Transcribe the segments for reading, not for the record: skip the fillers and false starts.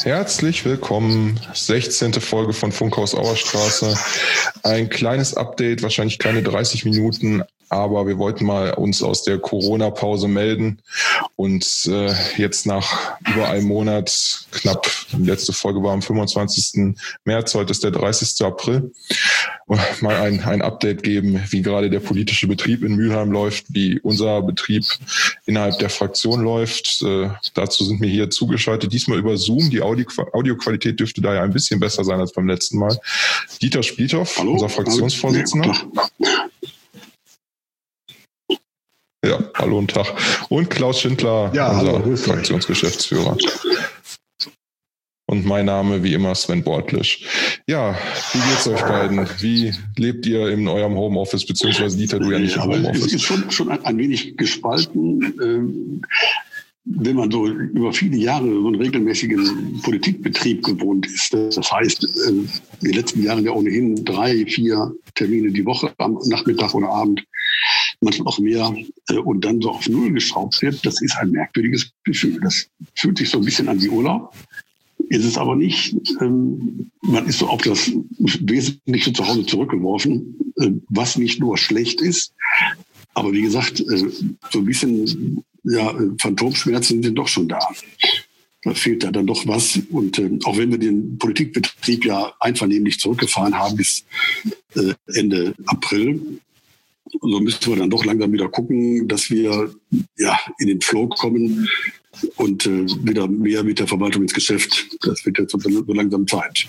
Herzlich willkommen, 16. Folge von Funkhaus Auerstraße. Ein kleines Update, wahrscheinlich keine 30 Minuten, aber wir wollten mal uns aus der Corona-Pause melden und jetzt nach über einem Monat, knapp, die letzte Folge war am 25. März, heute ist der 30. April, mal ein Update geben, wie gerade der politische Betrieb in Mülheim läuft, wie unser Betrieb innerhalb der Fraktion läuft. Dazu sind wir hier zugeschaltet, diesmal über Zoom. Die Audioqualität dürfte da ja ein bisschen besser sein als beim letzten Mal. Dieter Spielhoff, unser Fraktionsvorsitzender. Ja, hallo und Tag. Und Klaus Schindler, unser Fraktionsgeschäftsführer. Und mein Name, wie immer, Sven Bortlisch. Ja, wie geht's euch beiden? Wie lebt ihr in eurem Homeoffice, beziehungsweise Dieter, du ja nicht im Homeoffice? Es ist schon ein wenig gespalten. Wenn man so über viele Jahre so einen regelmäßigen Politikbetrieb gewohnt ist, das heißt, in den letzten Jahren ja ohnehin 3, 4 Termine die Woche, am Nachmittag oder Abend, manchmal auch mehr, und dann so auf Null geschraubt wird, das ist ein merkwürdiges Gefühl. Das fühlt sich so ein bisschen an wie Urlaub. Ist es aber nicht. Man ist so auf das Wesentliche zu Hause zurückgeworfen, was nicht nur schlecht ist, aber wie gesagt, so ein bisschen Phantomschmerzen sind doch schon da. Da fehlt da dann doch was. Und auch wenn wir den Politikbetrieb ja einvernehmlich zurückgefahren haben bis Ende April, so müssen wir dann doch langsam wieder gucken, dass wir in den Flow kommen und wieder mehr mit der Verwaltung ins Geschäft. Das wird jetzt so langsam Zeit.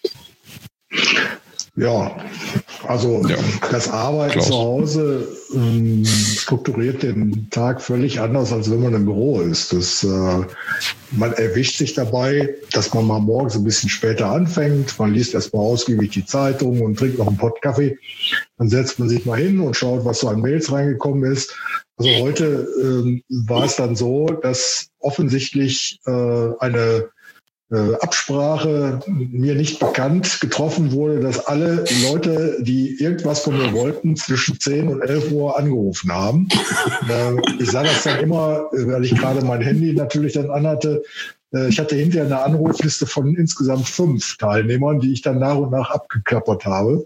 Ja, also das Arbeiten zu Hause strukturiert den Tag völlig anders, als wenn man im Büro ist. Man erwischt sich dabei, dass man mal morgens ein bisschen später anfängt. Man liest erstmal ausgiebig die Zeitung und trinkt noch einen Pott Kaffee. Dann setzt man sich mal hin und schaut, was so an Mails reingekommen ist. Also heute war es dann so, dass offensichtlich eine Absprache mir nicht bekannt getroffen wurde, dass alle Leute, die irgendwas von mir wollten, zwischen 10 und 11 Uhr angerufen haben. Ich sah das dann immer, weil ich gerade mein Handy natürlich dann anhatte. Ich hatte hinterher eine Anrufliste von insgesamt 5 Teilnehmern, die ich dann nach und nach abgeklappert habe.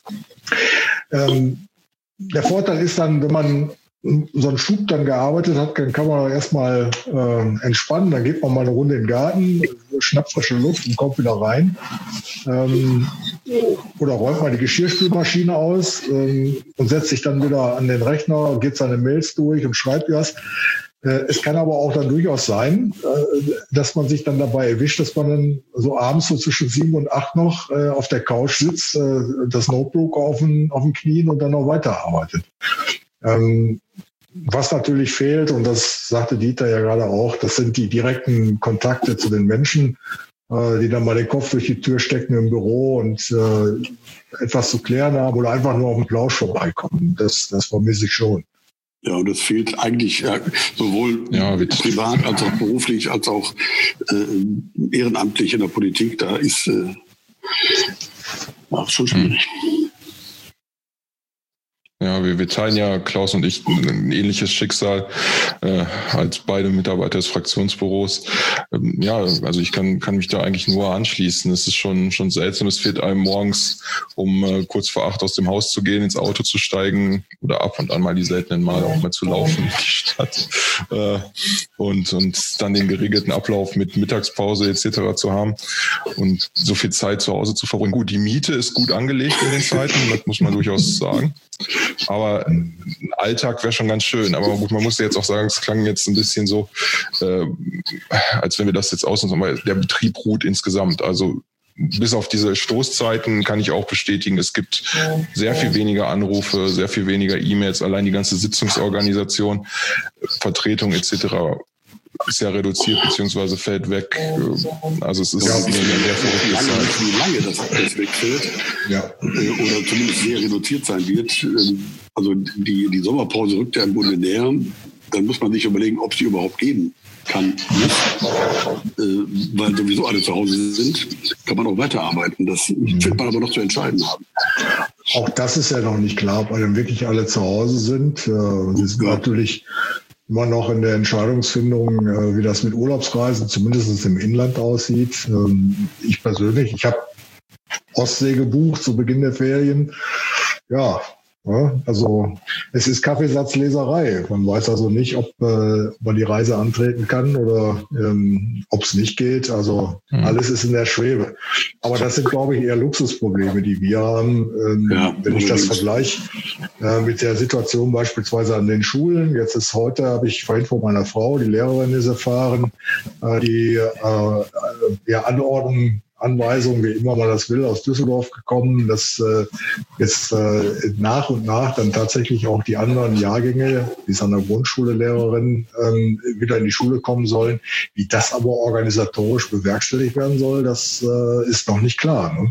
Der Vorteil ist dann, wenn man so einen Schub dann gearbeitet hat, dann kann man erstmal entspannen, dann geht man mal eine Runde in den Garten, schnappt frische Luft und kommt wieder rein. Oder räumt mal die Geschirrspülmaschine aus und setzt sich dann wieder an den Rechner, geht seine Mails durch und schreibt was. Es kann aber auch dann durchaus sein, dass man sich dann dabei erwischt, dass man dann so abends so zwischen 7 und 8 noch auf der Couch sitzt, das Notebook auf den Knien und dann noch weiterarbeitet. Was natürlich fehlt, und das sagte Dieter ja gerade auch, das sind die direkten Kontakte zu den Menschen, die dann mal den Kopf durch die Tür stecken im Büro und etwas zu klären haben oder einfach nur auf den Plausch vorbeikommen. Das vermisse ich schon. Ja, und das fehlt eigentlich sowohl privat als auch beruflich, als auch ehrenamtlich in der Politik. Da ist schon schwierig. Ja, wir teilen ja, Klaus und ich, ein ähnliches Schicksal als beide Mitarbeiter des Fraktionsbüros. Also ich kann mich da eigentlich nur anschließen. Es ist schon seltsam. Es fehlt einem morgens, um kurz vor 8 aus dem Haus zu gehen, ins Auto zu steigen oder ab und an mal die seltenen Male auch mal zu laufen in die Stadt und dann den geregelten Ablauf mit Mittagspause etc. zu haben und so viel Zeit zu Hause zu verbringen. Gut, die Miete ist gut angelegt in den Zeiten, das muss man durchaus sagen. Aber ein Alltag wäre schon ganz schön. Aber gut, man muss jetzt auch sagen, es klang jetzt ein bisschen so, als wenn wir das jetzt ausnutzen, aber der Betrieb ruht insgesamt. Also bis auf diese Stoßzeiten kann ich auch bestätigen, es gibt sehr viel weniger Anrufe, sehr viel weniger E-Mails, allein die ganze Sitzungsorganisation, Vertretung etc. ist ja reduziert bzw. fällt weg. Also es ist eine sehr verrückte Zeit. Wie lange das wegfällt oder zumindest sehr reduziert sein wird. Also die Sommerpause rückt ja im Grunde näher. Dann muss man sich überlegen, ob sie überhaupt geben kann. Weil sowieso alle zu Hause sind, kann man auch weiterarbeiten. Das wird man aber noch zu entscheiden haben. Auch das ist ja noch nicht klar, weil dann wirklich alle zu Hause sind. Das ist natürlich immer noch in der Entscheidungsfindung, wie das mit Urlaubsreisen zumindest im Inland aussieht. Ich persönlich, ich habe Ostsee gebucht zu Beginn der Ferien. Ja, also es ist Kaffeesatzleserei. Man weiß also nicht, ob man die Reise antreten kann oder ob es nicht geht. Also alles ist in der Schwebe. Aber das sind, glaube ich, eher Luxusprobleme, die wir haben. Wenn ich das vergleiche mit der Situation beispielsweise an den Schulen. Jetzt ist heute, habe ich vorhin von meiner Frau, die Lehrerin ist erfahren, die Anweisungen, wie immer man das will, aus Düsseldorf gekommen, dass jetzt nach und nach dann tatsächlich auch die anderen Jahrgänge, die ist an der Grundschule Lehrerin, wieder in die Schule kommen sollen. Wie das aber organisatorisch bewerkstelligt werden soll, das ist noch nicht klar. Ne?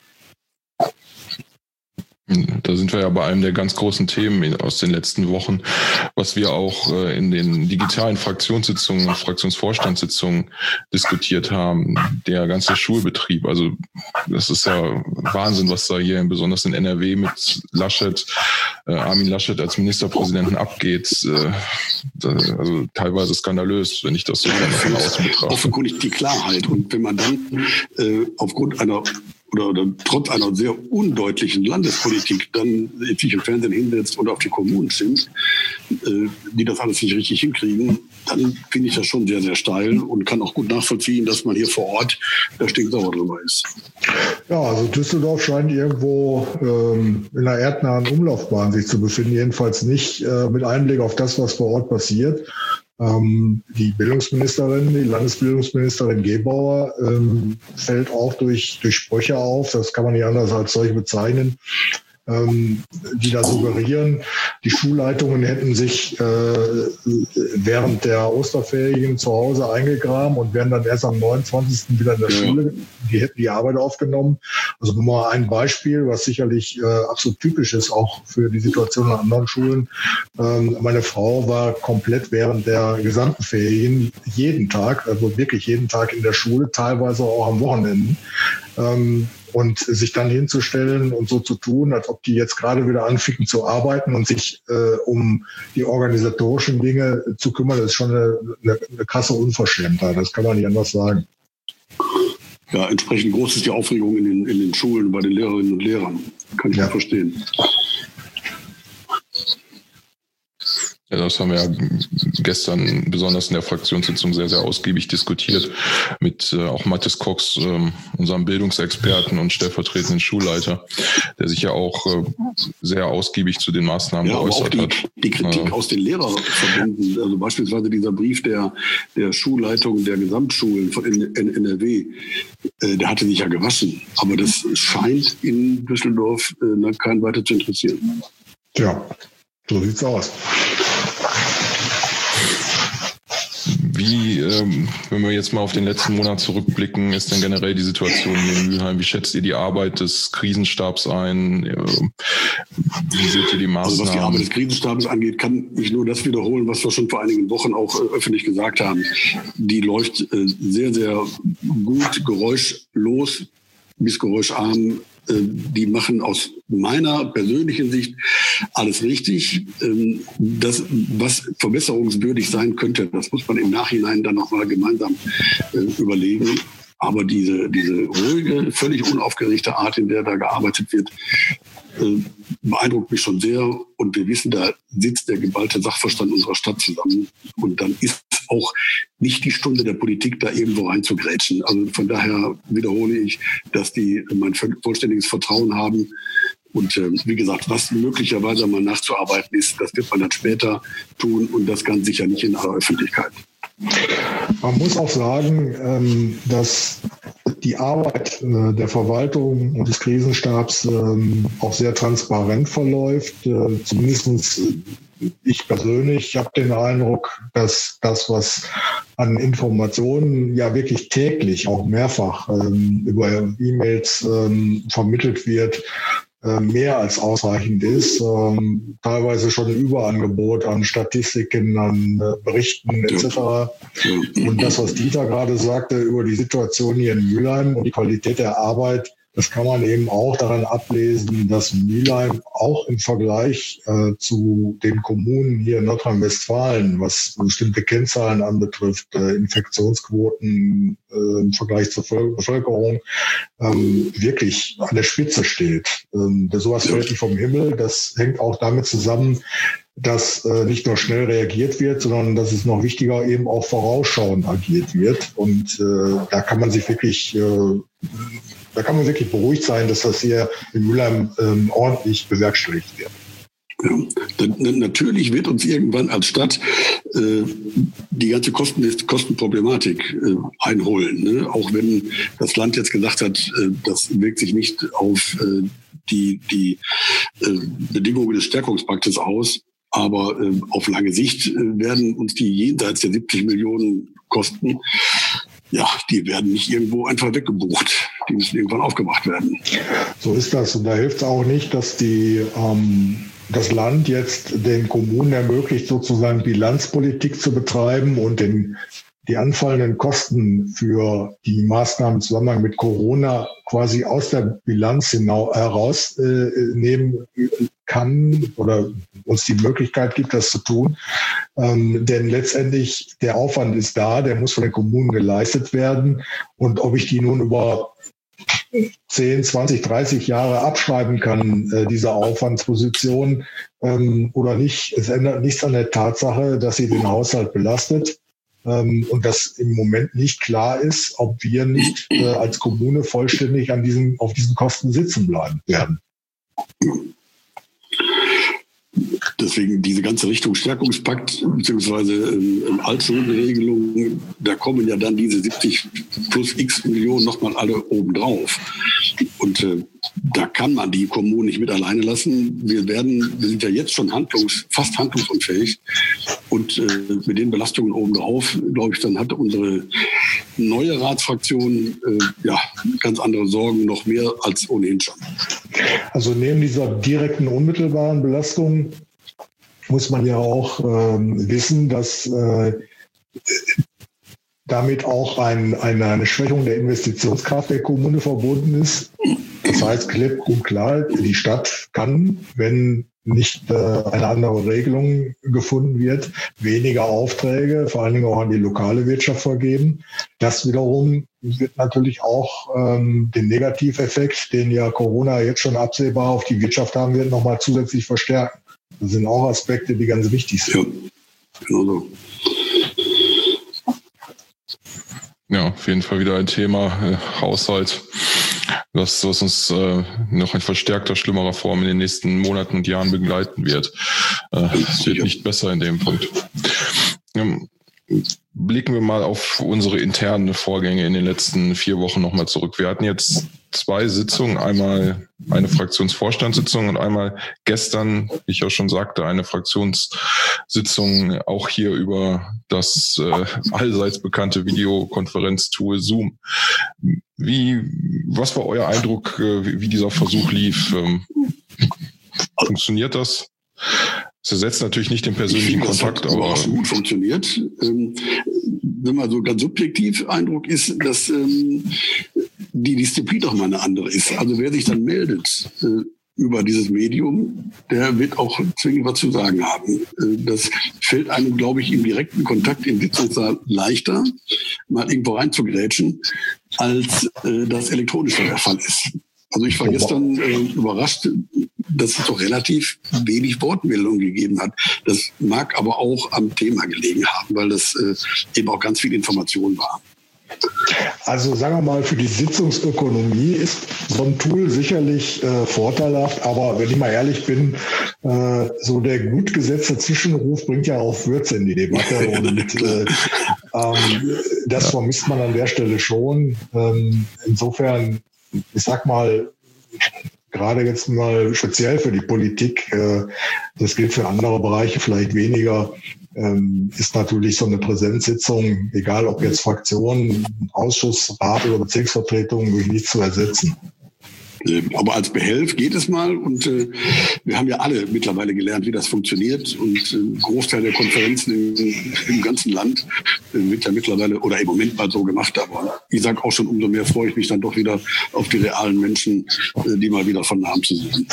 Da sind wir ja bei einem der ganz großen Themen aus den letzten Wochen, was wir auch in den digitalen Fraktionssitzungen, Fraktionsvorstandssitzungen diskutiert haben, der ganze Schulbetrieb. Also das ist ja Wahnsinn, was da hier besonders in NRW mit Laschet, Armin Laschet als Ministerpräsidenten abgeht. Also teilweise skandalös, wenn ich das so von außen betrachte. Offenkundig die Klarheit. Und wenn man dann aufgrund einer oder trotz einer sehr undeutlichen Landespolitik dann sich im Fernsehen hinsetzt oder auf die Kommunen schimpft, die das alles nicht richtig hinkriegen, dann finde ich das schon sehr, sehr steil und kann auch gut nachvollziehen, dass man hier vor Ort da stinksauer drüber ist. Ja, also Düsseldorf scheint irgendwo in einer erdnahen Umlaufbahn sich zu befinden, jedenfalls nicht mit Einblick auf das, was vor Ort passiert. Die Bildungsministerin, die Landesbildungsministerin Gebauer, fällt auch durch Sprüche auf, das kann man nicht anders als solche bezeichnen, die da suggerieren, die Schulleitungen hätten sich während der Osterferien zu Hause eingegraben und wären dann erst am 29. wieder in der Schule. Die hätten die Arbeit aufgenommen. Also nur mal ein Beispiel, was sicherlich absolut typisch ist, auch für die Situation an anderen Schulen. Meine Frau war komplett während der gesamten Ferien jeden Tag, also wirklich jeden Tag in der Schule, teilweise auch am Wochenende. Und sich dann hinzustellen und so zu tun, als ob die jetzt gerade wieder anfingen zu arbeiten und sich um die organisatorischen Dinge zu kümmern, ist schon eine krasse Unverschämtheit. Das kann man nicht anders sagen. Ja, entsprechend groß ist die Aufregung in den Schulen bei den Lehrerinnen und Lehrern. Kann ich ja verstehen. Ja, das haben wir ja gestern besonders in der Fraktionssitzung sehr, sehr ausgiebig diskutiert mit auch Mathis Cox, unserem Bildungsexperten und stellvertretenden Schulleiter, der sich ja auch sehr ausgiebig zu den Maßnahmen geäußert hat. Die Kritik aus den Lehrerverbänden, also beispielsweise dieser Brief der Schulleitung der Gesamtschulen von NRW, der hatte sich ja gewaschen. Aber das scheint in Düsseldorf keinen weiter zu interessieren. Tja, so sieht's aus. Wie, wenn wir jetzt mal auf den letzten Monat zurückblicken, ist denn generell die Situation hier in Mülheim? Wie schätzt ihr die Arbeit des Krisenstabs ein? Wie seht ihr die Maßnahmen? Also was die Arbeit des Krisenstabs angeht, kann ich nur das wiederholen, was wir schon vor einigen Wochen auch öffentlich gesagt haben. Die läuft sehr, sehr gut, geräuschlos bis geräuscharm. Die machen aus meiner persönlichen Sicht alles richtig. Das, was verbesserungswürdig sein könnte, das muss man im Nachhinein dann nochmal gemeinsam überlegen. Aber diese ruhige, völlig unaufgeregte Art, in der da gearbeitet wird, beeindruckt mich schon sehr. Und wir wissen, da sitzt der geballte Sachverstand unserer Stadt zusammen. Und dann ist auch nicht die Stunde der Politik, da irgendwo reinzugrätschen. Also von daher wiederhole ich, dass die mein vollständiges Vertrauen haben. Und wie gesagt, was möglicherweise mal nachzuarbeiten ist, das wird man dann später tun und das ganz sicher nicht in aller Öffentlichkeit. Man muss auch sagen, dass die Arbeit der Verwaltung und des Krisenstabs auch sehr transparent verläuft. Zumindest ich persönlich habe den Eindruck, dass das, was an Informationen ja wirklich täglich auch mehrfach über E-Mails vermittelt wird, mehr als ausreichend ist, teilweise schon ein Überangebot an Statistiken, an Berichten etc. Und das, was Dieter gerade sagte über die Situation hier in Mülheim und die Qualität der Arbeit, Das kann man eben auch daran ablesen, dass Mülheim auch im Vergleich zu den Kommunen hier in Nordrhein-Westfalen, was bestimmte Kennzahlen anbetrifft, Infektionsquoten im Vergleich zur Bevölkerung, wirklich an der Spitze steht. Sowas fällt nicht vom Himmel. Das hängt auch damit zusammen, dass nicht nur schnell reagiert wird, sondern dass es noch wichtiger eben auch vorausschauend agiert wird. Und da kann man sich wirklich beruhigt sein, dass das hier in Mülheim ordentlich bewerkstelligt wird. Ja, natürlich wird uns irgendwann als Stadt die ganze Kostenproblematik einholen. Ne? Auch wenn das Land jetzt gesagt hat, das wirkt sich nicht auf die Bedingungen des Stärkungspaktes aus. Aber auf lange Sicht werden uns die jenseits der 70 Millionen Kosten, ja, die werden nicht irgendwo einfach weggebucht. Die müssen irgendwann aufgemacht werden. So ist das. Und da hilft es auch nicht, dass das Land jetzt den Kommunen ermöglicht, sozusagen Bilanzpolitik zu betreiben und die anfallenden Kosten für die Maßnahmen im Zusammenhang mit Corona quasi aus der Bilanz herausnehmen kann oder uns die Möglichkeit gibt, das zu tun. Denn letztendlich der Aufwand ist da, der muss von den Kommunen geleistet werden. Und ob ich die nun über 10, 20, 30 Jahre abschreiben kann, diese Aufwandsposition oder nicht, es ändert nichts an der Tatsache, dass sie den Haushalt belastet. Und dass im Moment nicht klar ist, ob wir nicht als Kommune vollständig auf diesen Kosten sitzen bleiben werden. Deswegen diese ganze Richtung Stärkungspakt bzw. Altschuldenregelung, da kommen ja dann diese 70 plus x Millionen nochmal alle obendrauf. Und da kann man die Kommunen nicht mit alleine lassen. Wir sind ja jetzt schon fast handlungsunfähig. Und mit den Belastungen obendrauf, glaube ich, dann hat unsere neue Ratsfraktion ganz andere Sorgen, noch mehr als ohnehin schon. Also neben dieser direkten, unmittelbaren Belastung muss man ja auch wissen, dass damit auch eine Schwächung der Investitionskraft der Kommune verbunden ist. Das heißt, klipp und klar, die Stadt kann, wenn nicht eine andere Regelung gefunden wird, weniger Aufträge, vor allen Dingen auch an die lokale Wirtschaft vergeben. Das wiederum wird natürlich auch den Negativeffekt, den ja Corona jetzt schon absehbar auf die Wirtschaft haben wird, nochmal zusätzlich verstärken. Das sind auch Aspekte, die ganz wichtig sind. Ja, genau so. Ja, auf jeden Fall wieder ein Thema, Haushalt, was uns noch in verstärkter, schlimmerer Form in den nächsten Monaten und Jahren begleiten wird. Es wird nicht besser in dem Punkt. Blicken wir mal auf unsere internen Vorgänge in den letzten 4 Wochen nochmal zurück. Wir hatten jetzt 2 Sitzungen, einmal eine Fraktionsvorstandssitzung und einmal gestern, wie ich auch schon sagte, eine Fraktionssitzung auch hier über das allseits bekannte Videokonferenztool Zoom. Was war euer Eindruck, wie dieser Versuch lief? Funktioniert das? Es ersetzt natürlich nicht den persönlichen Kontakt, aber auch gut funktioniert. Wenn man so ganz subjektiv Eindruck ist, dass die Disziplin doch mal eine andere ist. Also wer sich dann meldet über dieses Medium, der wird auch zwingend was zu sagen haben. Das fällt einem, glaube ich, im direkten Kontakt im Sitzungssaal leichter, mal irgendwo reinzugrätschen, als das elektronisch der Fall ist. Also ich war gestern überrascht, dass es doch relativ wenig Wortmeldung gegeben hat. Das mag aber auch am Thema gelegen haben, weil das eben auch ganz viel Information war. Also sagen wir mal, für die Sitzungsökonomie ist so ein Tool sicherlich vorteilhaft, aber wenn ich mal ehrlich bin, so der gut gesetzte Zwischenruf bringt ja auch Würze in die Debatte und das vermisst man an der Stelle schon. Insofern, ich sag mal, gerade jetzt mal speziell für die Politik, das gilt für andere Bereiche vielleicht weniger, ist natürlich so eine Präsenzsitzung, egal ob jetzt Fraktion, Ausschuss, Rat oder Bezirksvertretung, durch nichts zu ersetzen. Aber als Behelf geht es mal und wir haben ja alle mittlerweile gelernt, wie das funktioniert und ein Großteil der Konferenzen im ganzen Land wird ja mittlerweile oder im Moment mal so gemacht, aber ich sage auch schon, umso mehr freue ich mich dann doch wieder auf die realen Menschen, die mal wieder von Namen zu sehen.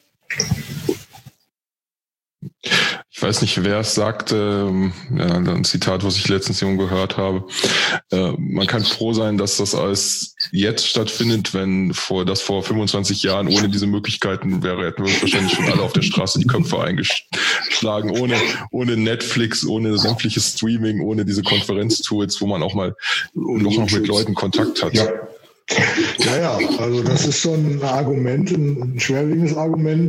Ich weiß nicht, wer es sagte, ein Zitat, was ich letztens irgendwo gehört habe. Man kann froh sein, dass das alles jetzt stattfindet, wenn vor 25 Jahren ohne diese Möglichkeiten wäre, hätten wir uns wahrscheinlich schon alle auf der Straße die Köpfe eingeschlagen, ohne Netflix, ohne sämtliches Streaming, ohne diese Konferenztools, wo man auch mal noch mit Leuten Kontakt hat. Ja, also das ist schon ein Argument, ein schwerwiegendes Argument.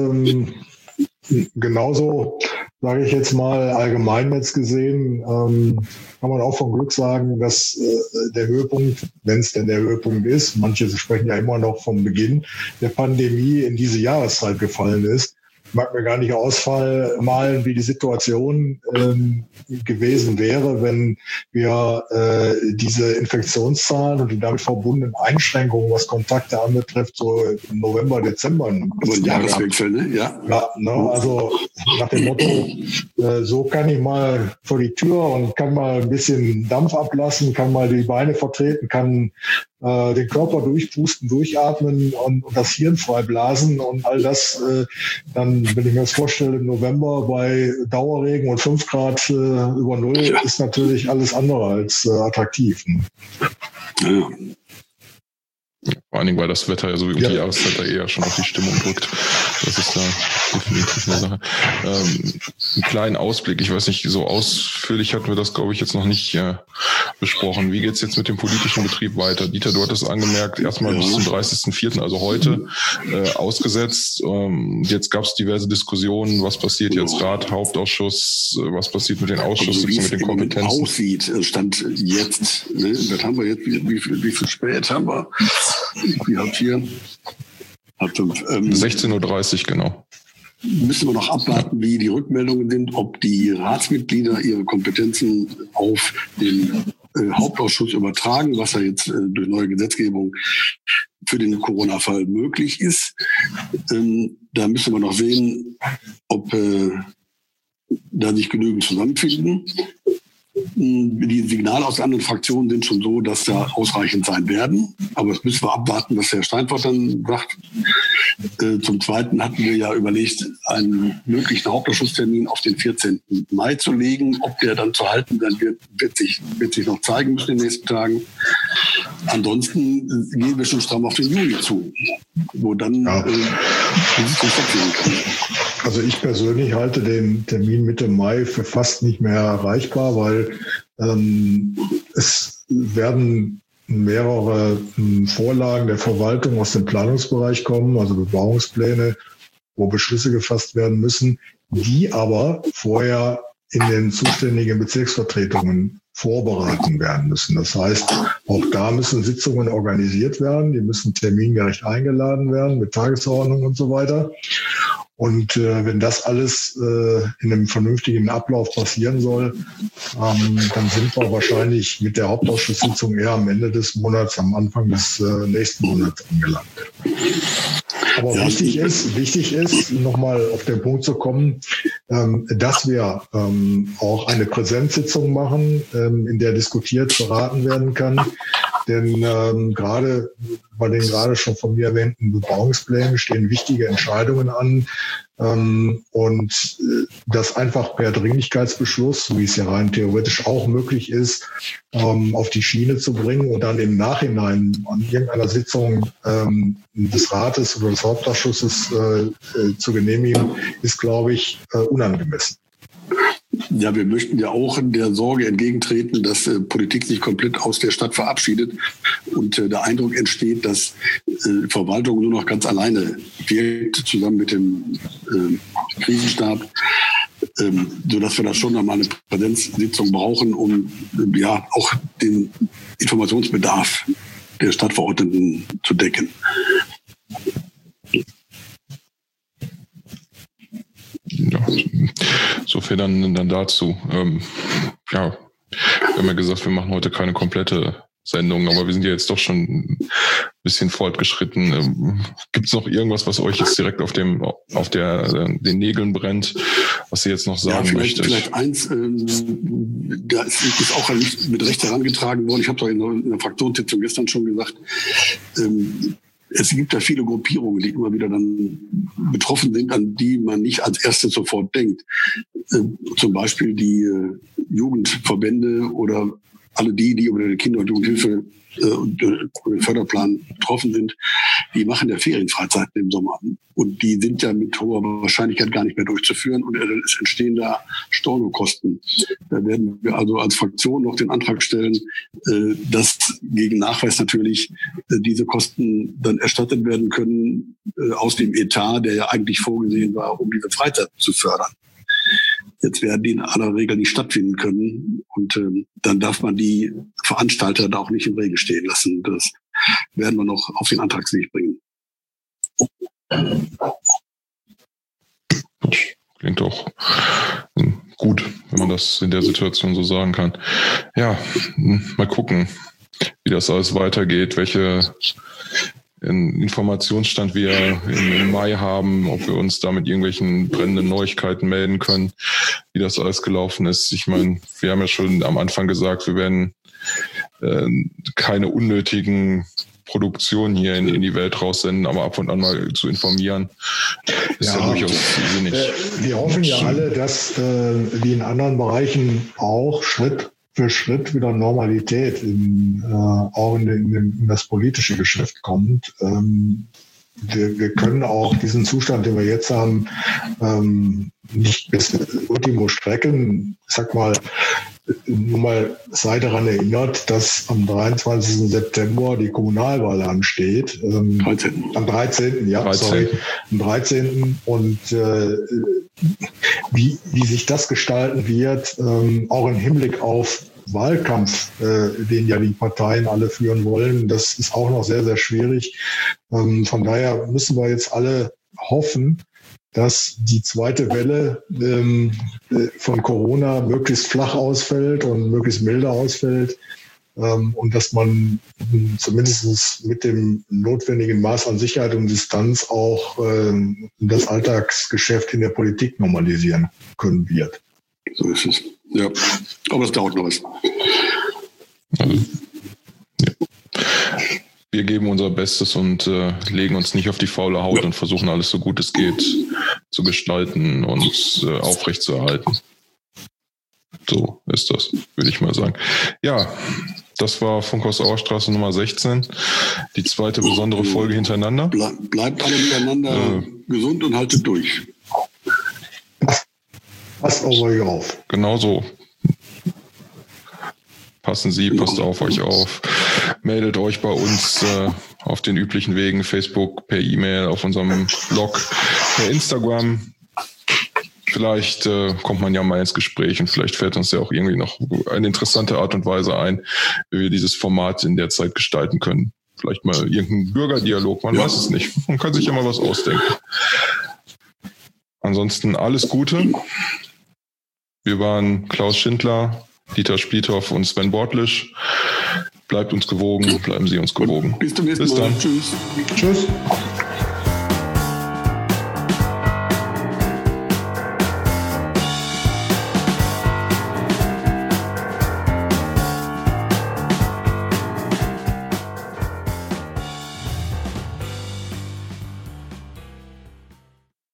Genauso, sage ich jetzt mal, allgemein jetzt gesehen, kann man auch vom Glück sagen, dass der Höhepunkt, wenn es denn der Höhepunkt ist, manche sprechen ja immer noch vom Beginn der Pandemie, in diese Jahreszeit gefallen ist. Ich mag mir gar nicht ausmalen, wie die Situation gewesen wäre, wenn wir diese Infektionszahlen und die damit verbundenen Einschränkungen, was Kontakte anbetrifft, so im November, Dezember. Aber Jahreswechsel, ne? Ja. Ja, ne, also nach dem Motto, so kann ich mal vor die Tür und kann mal ein bisschen Dampf ablassen, kann mal die Beine vertreten, kann den Körper durchpusten, durchatmen und das Hirn freiblasen und all das dann, wenn ich mir das vorstelle, im November bei Dauerregen und 5 Grad über Null, ist natürlich alles andere als attraktiv. Ja. Vor allen Dingen, weil das Wetter ja so wie die Jahreszeit da eher schon auf die Stimmung drückt. Das ist da definitiv eine Sache. Einen kleinen Ausblick, ich weiß nicht, so ausführlich hatten wir das, glaube ich, jetzt noch nicht besprochen. Wie geht's jetzt mit dem politischen Betrieb weiter? Dieter, du hattest angemerkt, erstmal bis zum 30.04., also heute, ausgesetzt. Jetzt gab es diverse Diskussionen, was passiert jetzt, Rat, Hauptausschuss, was passiert mit den Ausschusssitzungen, mit den Kompetenzen? Aussieht, Stand jetzt, ne? Das haben wir jetzt, wie viel spät haben wir? Wie halb 4? Halb 5. 16.30 Uhr, genau. Müssen wir noch abwarten, wie die Rückmeldungen sind, ob die Ratsmitglieder ihre Kompetenzen auf den Hauptausschuss übertragen, was ja jetzt durch neue Gesetzgebung für den Corona-Fall möglich ist. Da müssen wir noch sehen, ob da sich genügend zusammenfinden. Die Signale aus anderen Fraktionen sind schon so, dass da ausreichend sein werden. Aber das müssen wir abwarten, was Herr Steinfort dann sagt. Zum Zweiten hatten wir ja überlegt, einen möglichen Hauptausschusstermin auf den 14. Mai zu legen. Ob der dann zu halten sein wird sich noch zeigen müssen in den nächsten Tagen. Ansonsten gehen wir schon stramm auf den Juli zu, wo dann stattfinden kann. Also ich persönlich halte den Termin Mitte Mai für fast nicht mehr erreichbar, weil es werden mehrere Vorlagen der Verwaltung aus dem Planungsbereich kommen, also Bebauungspläne, wo Beschlüsse gefasst werden müssen, die aber vorher in den zuständigen Bezirksvertretungen vorberaten werden müssen. Das heißt, auch da müssen Sitzungen organisiert werden, die müssen termingerecht eingeladen werden mit Tagesordnung und so weiter. Und wenn das alles in einem vernünftigen Ablauf passieren soll, dann sind wir wahrscheinlich mit der Hauptausschusssitzung eher am Ende des Monats, am Anfang des nächsten Monats angelangt. Aber wichtig ist, nochmal auf den Punkt zu kommen, dass wir auch eine Präsenzsitzung machen, in der diskutiert, beraten werden kann. Denn gerade bei den gerade schon von mir erwähnten Bebauungsplänen stehen wichtige Entscheidungen an. Und das einfach per Dringlichkeitsbeschluss, wie es ja rein theoretisch auch möglich ist, auf die Schiene zu bringen und dann im Nachhinein an irgendeiner Sitzung des Rates oder des Hauptausschusses zu genehmigen, ist, glaube ich, unangemessen. Ja, wir möchten ja auch der Sorge entgegentreten, dass Politik sich komplett aus der Stadt verabschiedet und der Eindruck entsteht, dass Verwaltung nur noch ganz alleine wirkt, zusammen mit dem Krisenstab, sodass wir da schon nochmal eine Präsenzsitzung brauchen, um ja auch den Informationsbedarf der Stadtverordneten zu decken. Ja, so viel dann dazu. Wir haben ja gesagt, wir machen heute keine komplette Sendung, aber wir sind ja jetzt doch schon ein bisschen fortgeschritten. Gibt es noch irgendwas, was euch jetzt direkt auf den Nägeln brennt, was ihr jetzt noch sagen möchtet? Vielleicht eins, da ist auch nicht mit Recht herangetragen worden. Ich habe es in der Fraktionssitzung gestern schon gesagt, es gibt da viele Gruppierungen, die immer wieder dann betroffen sind, an die man nicht als erstes sofort denkt. Zum Beispiel die Jugendverbände oder alle die über den Kinder- und Jugendhilfe und den Förderplan betroffen sind, die machen ja Ferienfreizeiten im Sommer. Und die sind ja mit hoher Wahrscheinlichkeit gar nicht mehr durchzuführen. Und es entstehen da Stornokosten. Da werden wir also als Fraktion noch den Antrag stellen, dass gegen Nachweis natürlich diese Kosten dann erstattet werden können aus dem Etat, der ja eigentlich vorgesehen war, um diese Freizeit zu fördern. Jetzt werden die in aller Regel nicht stattfinden können. Und dann darf man die Veranstalter da auch nicht im Regen stehen lassen. Das werden wir noch auf den Antragsweg bringen. Das klingt auch gut, wenn man das in der Situation so sagen kann. Ja, mal gucken, wie das alles weitergeht, welche Informationsstand wir im Mai haben, ob wir uns da mit irgendwelchen brennenden Neuigkeiten melden können, wie das alles gelaufen ist. Ich meine, wir haben ja schon am Anfang gesagt, wir werden keine unnötigen Produktionen hier in die Welt raussenden, aber ab und an mal zu informieren, ist ja durchaus sinnig. Wir hoffen ja alle, dass wie in anderen Bereichen auch Schritt für Schritt wieder Normalität auch in das politische Geschäft kommt. Wir können auch diesen Zustand, den wir jetzt haben, nicht bis Ultimo strecken. Ich sag mal, nur mal sei daran erinnert, dass am 23. September die Kommunalwahl ansteht. Am 13. Ja, 13. Sorry. Am 13. Und wie sich das gestalten wird, auch im Hinblick auf Wahlkampf, den ja die Parteien alle führen wollen, das ist auch noch sehr, sehr schwierig. Von daher müssen wir jetzt alle hoffen, dass die zweite Welle von Corona möglichst flach ausfällt und möglichst milde ausfällt und dass man zumindest mit dem notwendigen Maß an Sicherheit und Distanz auch das Alltagsgeschäft in der Politik normalisieren können wird. So ist es. Ja, aber es dauert noch was. Also, ja. Wir geben unser Bestes und legen uns nicht auf die faule Haut und versuchen alles so gut es geht zu gestalten und aufrechtzuerhalten. So ist das, würde ich mal sagen. Ja, das war Funkhaus Auerstraße Nummer 16. Die zweite besondere Folge hintereinander. Bleibt alle miteinander gesund und haltet durch. Passt auf euch auf. Genau so. Passen Sie, passt auf euch auf. Meldet euch bei uns auf den üblichen Wegen, Facebook, per E-Mail, auf unserem Blog, per Instagram. Vielleicht kommt man ja mal ins Gespräch und vielleicht fällt uns ja auch irgendwie noch eine interessante Art und Weise ein, wie wir dieses Format in der Zeit gestalten können. Vielleicht mal irgendein Bürgerdialog, man weiß es nicht. Man kann sich ja mal was ausdenken. Ansonsten alles Gute. Wir waren Klaus Schindler, Dieter Spliethoff und Sven Bortlisch. Bleibt uns gewogen, bleiben Sie uns gewogen. Bis zum nächsten Mal. Dann. Tschüss. Tschüss.